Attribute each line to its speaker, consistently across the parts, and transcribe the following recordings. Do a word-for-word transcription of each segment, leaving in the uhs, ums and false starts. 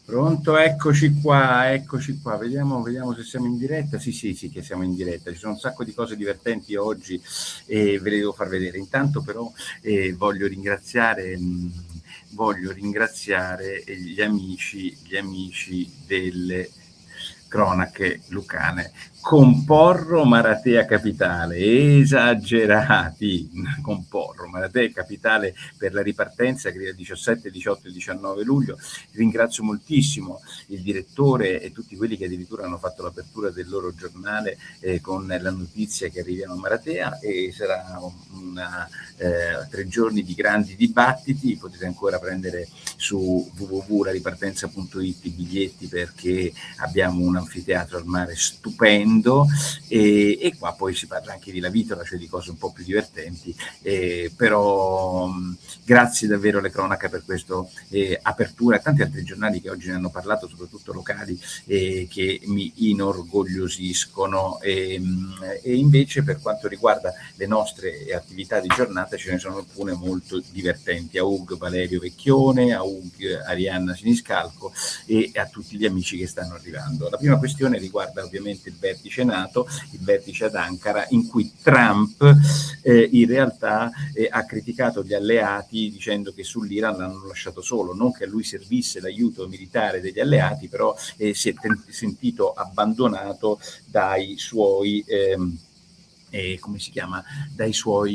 Speaker 1: Pronto, eccoci qua, eccoci qua, vediamo, vediamo se siamo in diretta. Sì, sì, sì che siamo in diretta, ci sono un sacco di cose divertenti oggi e ve le devo far vedere. Intanto però eh, voglio ringraziare, mh, voglio ringraziare gli amici, gli amici delle cronache lucane. Comporro Maratea Capitale, esagerati, Comporro Maratea Capitale per la ripartenza che è il diciassette, diciotto e diciannove luglio. Ringrazio moltissimo il direttore e tutti quelli che addirittura hanno fatto l'apertura del loro giornale eh, con la notizia che arriviamo a Maratea, e sarà una, eh, tre giorni di grandi dibattiti. Potete ancora prendere su w w w punto la ripartenza punto i t i biglietti, perché abbiamo un anfiteatro al mare stupendo. E, e qua poi si parla anche di La Vitola, cioè di cose un po' più divertenti, eh, però mh, grazie davvero alle cronache per questa eh, apertura, e tanti altri giornali che oggi ne hanno parlato, soprattutto locali, eh, che mi inorgogliosiscono. E, mh, e invece per quanto riguarda le nostre attività di giornata ce ne sono alcune molto divertenti. A Ug Valerio Vecchione, a Ug Arianna Siniscalco e a tutti gli amici che stanno arrivando. La prima questione riguarda ovviamente il vertice NATO, il vertice ad Ankara, in cui Trump eh, in realtà eh, ha criticato gli alleati dicendo che sull'Iran l'hanno lasciato solo, non che a lui servisse l'aiuto militare degli alleati, però eh, si è ten- sentito abbandonato dai suoi ehm, eh, come si chiama, dai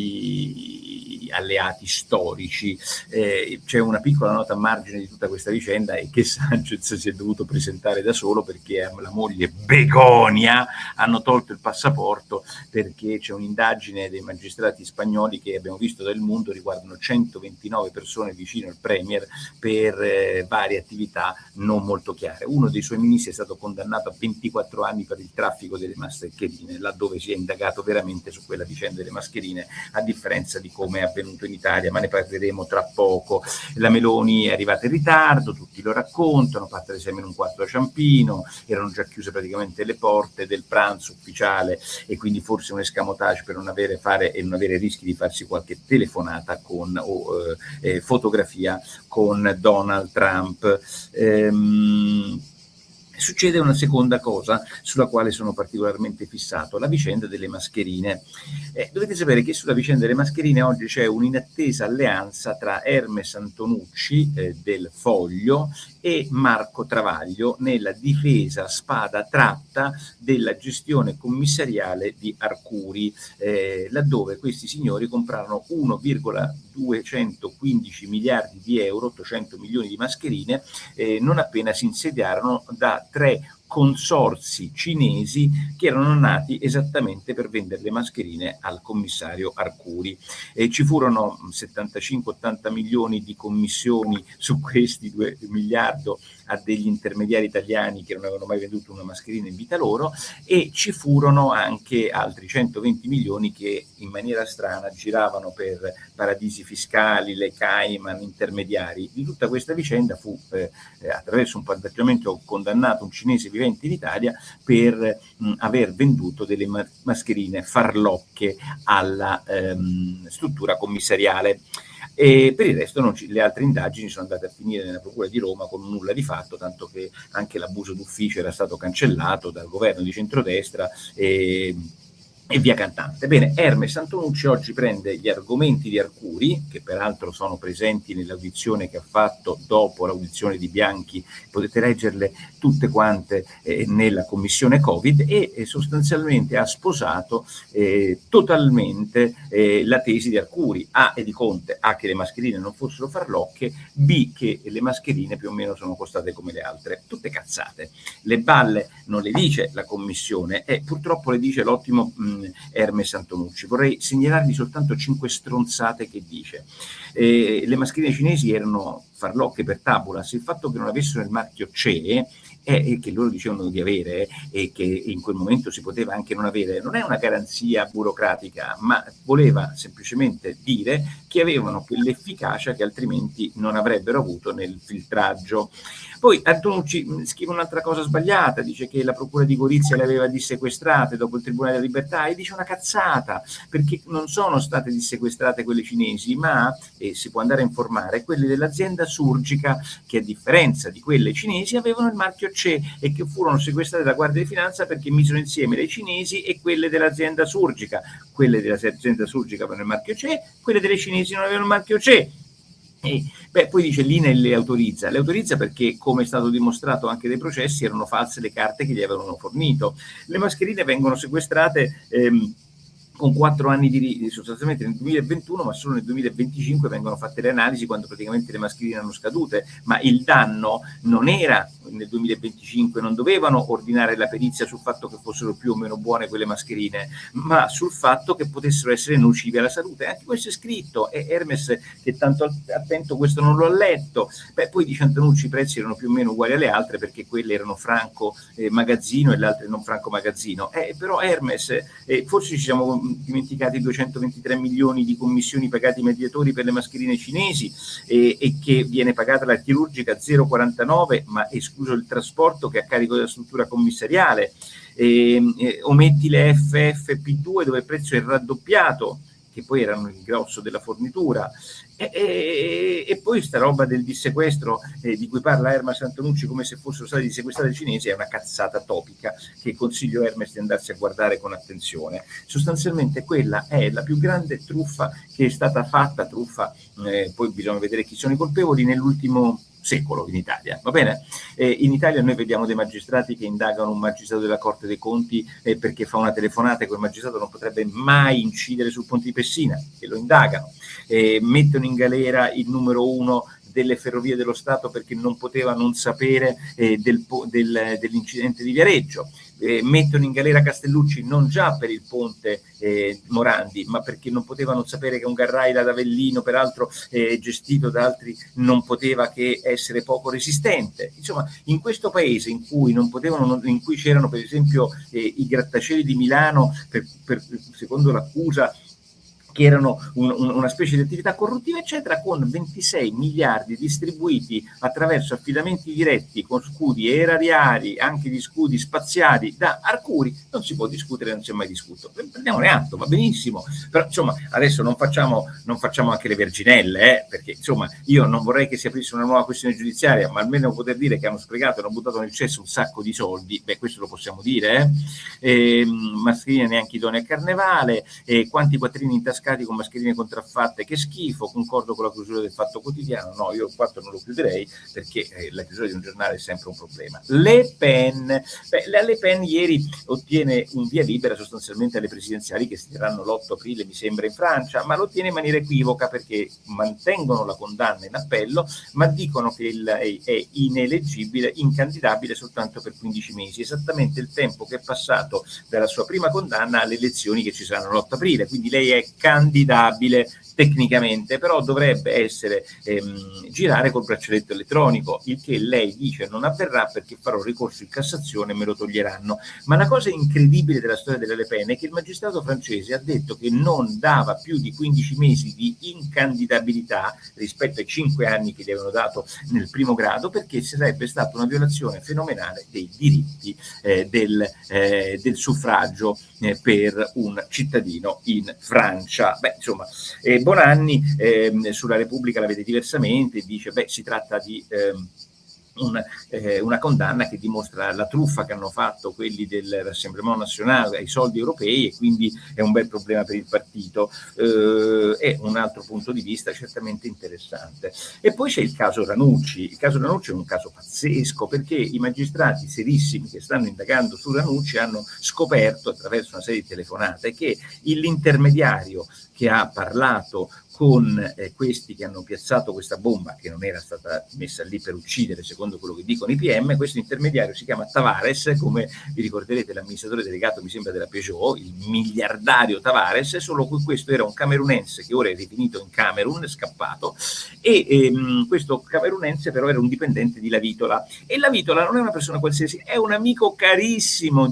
Speaker 1: suoi alleati storici. Eh, c'è una piccola nota a margine di tutta questa vicenda, è che Sanchez si è dovuto presentare da solo perché la moglie Begonia hanno tolto il passaporto, perché c'è un'indagine dei magistrati spagnoli che abbiamo visto dal mondo, riguardano centoventinove persone vicino al premier per eh, varie attività non molto chiare. Uno dei suoi ministri è stato condannato a ventiquattro anni per il traffico delle mascherine, laddove si è indagato veramente su quella vicenda delle mascherine, a differenza di come è avvenuto in Italia, ma ne parleremo tra poco. La Meloni è arrivata in ritardo, tutti lo raccontano, parte alle sei meno un quarto da Ciampino, erano già chiuse praticamente le porte del pranzo ufficiale, e quindi forse un escamotage per non avere, fare, e non avere rischi di farsi qualche telefonata con, o eh, fotografia con Donald Trump. Ehm, Succede una seconda cosa sulla quale sono particolarmente fissato, la vicenda delle mascherine. Eh, dovete sapere che sulla vicenda delle mascherine oggi c'è un'inattesa alleanza tra Hermes Antonucci eh, del Foglio e Marco Travaglio nella difesa spada tratta della gestione commissariale di Arcuri, eh, laddove questi signori comprarono uno virgola duecentoquindici miliardi di euro, ottocento milioni di mascherine, eh, non appena si insediarono, da tre consorzi cinesi che erano nati esattamente per vendere le mascherine al commissario Arcuri. E ci furono settantacinque ottanta milioni di commissioni su questi due miliardi a degli intermediari italiani che non avevano mai venduto una mascherina in vita loro, e ci furono anche altri centoventi milioni che in maniera strana giravano per paradisi fiscali, le Cayman, intermediari. Di tutta questa vicenda fu eh, attraverso un patteggiamento condannato un cinese vivente in Italia per mh, aver venduto delle ma- mascherine farlocche alla ehm, struttura commissariale. E per il resto non ci, le altre indagini sono andate a finire nella Procura di Roma con un nulla di fatto, tanto che anche l'abuso d'ufficio era stato cancellato dal governo di centrodestra e, e via cantante. Bene, Hermes Antonucci oggi prende gli argomenti di Arcuri, che peraltro sono presenti nell'audizione che ha fatto dopo l'audizione di Bianchi, potete leggerle tutte quante eh, nella commissione Covid, e eh, sostanzialmente ha sposato eh, totalmente eh, la tesi di Arcuri, A e di Conte, A che le mascherine non fossero farlocche, B che le mascherine più o meno sono costate come le altre, tutte cazzate. Le balle non le dice la commissione e purtroppo le dice l'ottimo mh, Hermes Antonucci. Vorrei segnalarvi soltanto cinque stronzate che dice. Eh, le mascherine cinesi erano farlocche per tabulas, il fatto che non avessero il marchio C E e che loro dicevano di avere e che in quel momento si poteva anche non avere, non è una garanzia burocratica, ma voleva semplicemente dire che avevano quell'efficacia che altrimenti non avrebbero avuto nel filtraggio. Poi Antonucci scrive un'altra cosa sbagliata, dice che la procura di Gorizia le aveva dissequestrate dopo il Tribunale della Libertà, e dice una cazzata, perché non sono state dissequestrate quelle cinesi, ma, e si può andare a informare, quelle dell'azienda Surgica, che a differenza di quelle cinesi avevano il marchio C e che furono sequestrate da Guardia di Finanza perché misero insieme le cinesi e quelle dell'azienda Surgica. Quelle dell'azienda Surgica avevano il marchio C, quelle delle cinesi non avevano il marchio C. E, beh, poi dice l'I N E le autorizza, le autorizza perché, come è stato dimostrato anche dai processi, erano false le carte che gli avevano fornito. Le mascherine vengono sequestrate ehm, con quattro anni di sostanzialmente nel duemilaventuno, ma solo nel duemilaventicinque vengono fatte le analisi, quando praticamente le mascherine hanno scadute, ma il danno non era nel duemilaventicinque, non dovevano ordinare la perizia sul fatto che fossero più o meno buone quelle mascherine, ma sul fatto che potessero essere nocive alla salute. Anche questo è scritto, e Hermes, che tanto attento questo non lo ha letto. Beh, poi dice Antonucci, i prezzi erano più o meno uguali alle altre perché quelle erano franco eh, magazzino e le altre non franco magazzino. Eh, però Hermes, eh, forse ci siamo dimenticati duecentoventitré milioni di commissioni pagati ai mediatori per le mascherine cinesi, eh, e che viene pagata la chirurgica zero virgola quarantanove, ma escluso il trasporto che è a carico della struttura commissariale. Eh, eh, ometti le F F P due dove il prezzo è raddoppiato, che poi erano il grosso della fornitura, e, e, e poi sta roba del dissequestro eh, di cui parla Hermes Antonucci come se fossero stati dissequestrati i cinesi è una cazzata topica che consiglio Hermes di andarsi a guardare con attenzione. Sostanzialmente quella è la più grande truffa che è stata fatta, truffa, eh, poi bisogna vedere chi sono i colpevoli, nell'ultimo secolo in Italia, va bene? Eh, in Italia noi vediamo dei magistrati che indagano un magistrato della Corte dei Conti eh, perché fa una telefonata e quel magistrato non potrebbe mai incidere sul ponte di Pessina, e lo indagano. Eh, mettono in galera il numero uno delle ferrovie dello Stato perché non poteva non sapere eh, del, del, dell'incidente di Viareggio. Eh, mettono in galera Castellucci non già per il ponte eh, Morandi, ma perché non potevano sapere che un garraio da Avellino, peraltro eh, gestito da altri, non poteva che essere poco resistente. Insomma, in questo paese in cui non potevano, in cui c'erano per esempio eh, i grattacieli di Milano, per, per, secondo l'accusa, che erano un, un, una specie di attività corruttiva, eccetera, con ventisei miliardi distribuiti attraverso affidamenti diretti con scudi erariali, anche di scudi spaziali da Arcuri, non si può discutere, non si è mai discusso. Prendiamone atto, va benissimo, però insomma adesso non facciamo, non facciamo anche le verginelle, eh, perché insomma io non vorrei che si aprisse una nuova questione giudiziaria, ma almeno poter dire che hanno sprecato e hanno buttato nel cesso un sacco di soldi, beh, questo lo possiamo dire, eh? Eh, mascherine neanche idonee a carnevale, eh, quanti quattrini in tasca con mascherine contraffatte, che schifo, concordo con la chiusura del Fatto Quotidiano, no, io il quattro non lo chiuderei perché eh, la chiusura di un giornale è sempre un problema. Le Pen, beh, la Le Pen ieri ottiene un via libera sostanzialmente alle presidenziali che si terranno l'otto aprile, mi sembra, in Francia, ma lo ottiene in maniera equivoca perché mantengono la condanna in appello, ma dicono che il, è, è ineleggibile, incandidabile soltanto per quindici mesi, esattamente il tempo che è passato dalla sua prima condanna alle elezioni che ci saranno l'otto aprile, quindi lei è candidabile tecnicamente, però dovrebbe essere ehm, girare col braccialetto elettronico, il che lei dice non avverrà perché farò ricorso in Cassazione e me lo toglieranno. Ma la cosa incredibile della storia delle Le Pen è che il magistrato francese ha detto che non dava più di quindici mesi di incandidabilità rispetto ai cinque anni che gli avevano dato nel primo grado, perché sarebbe stata una violazione fenomenale dei diritti eh, del, eh, del suffragio eh, per un cittadino in Francia. Beh, insomma, eh, Bonanni eh, sulla Repubblica la vede diversamente, dice beh si tratta di ehm, un, eh, una condanna che dimostra la truffa che hanno fatto quelli del Rassemblement National ai soldi europei e quindi è un bel problema per il partito. Eh, è un altro punto di vista certamente interessante. E poi c'è il caso Ranucci. Il caso Ranucci è un caso pazzesco perché i magistrati serissimi che stanno indagando su Ranucci hanno scoperto attraverso una serie di telefonate che l'intermediario che ha parlato con eh, questi che hanno piazzato questa bomba, che non era stata messa lì per uccidere, secondo quello che dicono i P M, questo intermediario si chiama Tavares, come vi ricorderete l'amministratore delegato, mi sembra, della Peugeot, il miliardario Tavares, solo che questo era un camerunense che ora è rifinito in Camerun, scappato, e ehm, questo camerunense però era un dipendente di La Vitola, e La Vitola non è una persona qualsiasi, è un amico carissimo di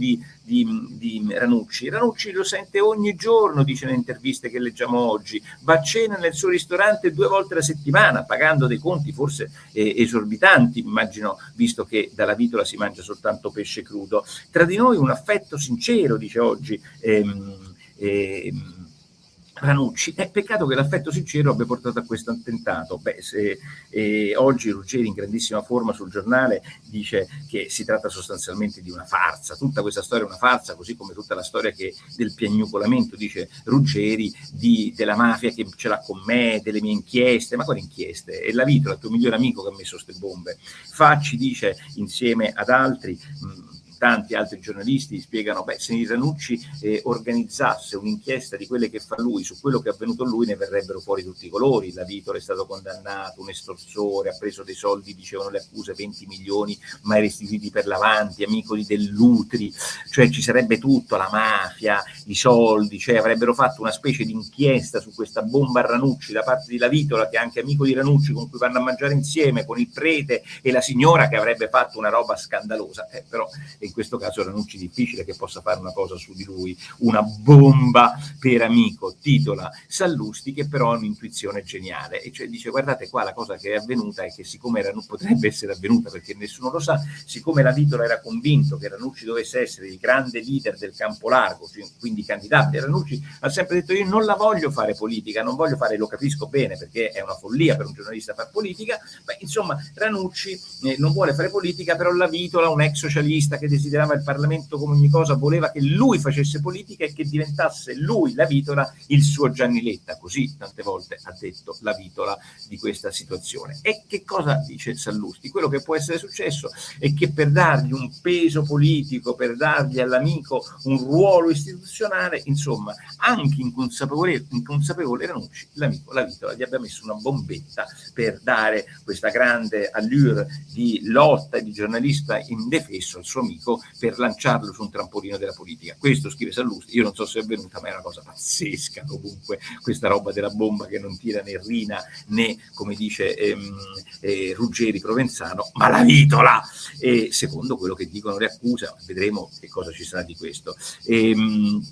Speaker 1: di, di Ranucci. Ranucci lo sente ogni giorno, dice nelle interviste che leggiamo oggi, va a cena nel suo ristorante due volte alla settimana, pagando dei conti forse eh, esorbitanti, immagino, visto che dalla vitola si mangia soltanto pesce crudo. Tra di noi un affetto sincero, dice oggi ehm, ehm, Ranucci. È peccato che l'affetto sincero abbia portato a questo attentato. Beh, se, eh, oggi Ruggeri, in grandissima forma sul giornale, dice che si tratta sostanzialmente di una farsa. Tutta questa storia è una farsa, così come tutta la storia che del piagnucolamento, dice Ruggeri, di, della mafia che ce l'ha con me, delle mie inchieste. Ma quali inchieste? È la Vitola, il tuo migliore amico, che ha messo ste bombe. Facci, dice, insieme ad altri, mh, tanti altri giornalisti spiegano, beh, se Ranucci eh, organizzasse un'inchiesta di quelle che fa lui su quello che è avvenuto a lui, ne verrebbero fuori tutti i colori. La Vitola è stato condannato, un estorsore, ha preso dei soldi, dicevano le accuse, venti milioni mai restituiti per l'avanti, amico di Dell'Utri, cioè ci sarebbe tutto, la mafia, i soldi, cioè avrebbero fatto una specie di inchiesta su questa bomba a Ranucci da parte di La Vitola, che è anche amico di Ranucci, con cui vanno a mangiare insieme, con il prete e la signora, che avrebbe fatto una roba scandalosa. Eh, però in questo caso Ranucci difficile che possa fare una cosa su di lui, una bomba per amico, titola Sallusti, che però ha un'intuizione geniale, e cioè dice: guardate qua, la cosa che è avvenuta è che siccome Ranucci potrebbe essere avvenuta perché nessuno lo sa, siccome la Vitola era convinto che Ranucci dovesse essere il grande leader del campo largo, quindi candidabile, Ranucci ha sempre detto: io non la voglio fare politica, non voglio fare, lo capisco bene perché è una follia per un giornalista fare politica. Beh, insomma, Ranucci eh, non vuole fare politica, però la Vitola, un ex socialista che desiderava il Parlamento come ogni cosa, voleva che lui facesse politica e che diventasse lui, la Vitola, il suo Gianni Letta. Così tante volte ha detto la Vitola di questa situazione. E che cosa dice Sallusti? Quello che può essere successo è che per dargli un peso politico, per dargli all'amico un ruolo istituzionale, insomma, anche inconsapevole, inconsapevole Ranucci, l'amico, la Vitola, gli abbia messo una bombetta per dare questa grande allure di lotta e di giornalista indefesso al suo amico, per lanciarlo su un trampolino della politica. Questo scrive Sallusti. Io non so se è avvenuta, ma è una cosa pazzesca comunque, questa roba della bomba che non tira né Rina né, come dice ehm, eh, Ruggeri Provenzano, ma la Vitola, e secondo quello che dicono le accuse. Vedremo che cosa ci sarà di questo. Ehm,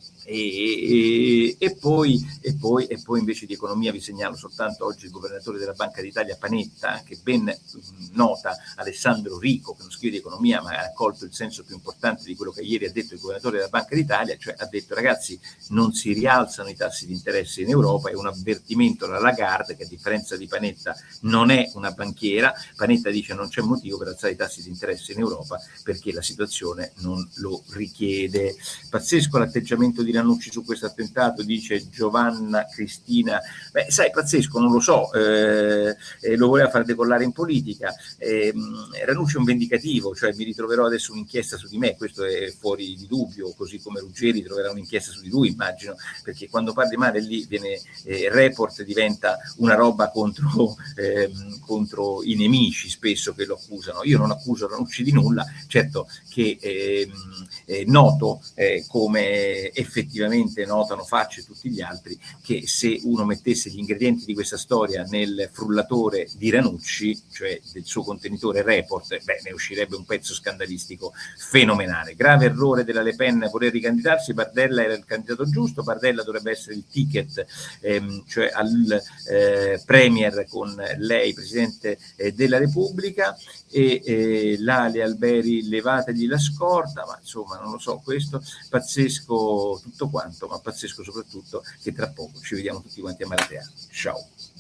Speaker 1: E, e, e, poi, e, poi, e poi invece di economia vi segnalo soltanto oggi il governatore della Banca d'Italia Panetta, che ben nota Alessandro Rico, che non scrive di economia ma ha colto il senso più importante di quello che ieri ha detto il governatore della Banca d'Italia, cioè ha detto: ragazzi, non si rialzano i tassi di interesse in Europa. È un avvertimento alla Lagarde, che a differenza di Panetta non è una banchiera. Panetta dice: non c'è motivo per alzare i tassi di interesse in Europa perché la situazione non lo richiede. Pazzesco l'atteggiamento di Ranucci su questo attentato, dice Giovanna Cristina. Beh, sai, pazzesco, non lo so, eh, eh, lo voleva far decollare in politica. Eh, Ranucci è un vendicativo, cioè mi ritroverò adesso un'inchiesta su di me, questo è fuori di dubbio, così come Ruggeri troverà un'inchiesta su di lui, immagino, perché quando parli male lì viene eh, report, diventa una roba contro, eh, contro i nemici spesso che lo accusano. Io non accuso Ranucci di nulla, certo che eh, eh, noto eh, come effettivamente effettivamente notano Facci e tutti gli altri che se uno mettesse gli ingredienti di questa storia nel frullatore di Ranucci, cioè del suo contenitore Report, beh, ne uscirebbe un pezzo scandalistico fenomenale. Grave errore della Le Pen voler ricandidarsi. Bardella era il candidato giusto, Bardella dovrebbe essere il ticket, ehm, cioè al eh, premier con lei Presidente eh, della Repubblica, e eh, l'Ale Alberi levategli la scorta, ma insomma non lo so, questo pazzesco tutto quanto, ma pazzesco soprattutto che tra poco ci vediamo tutti quanti a Maratea. Ciao.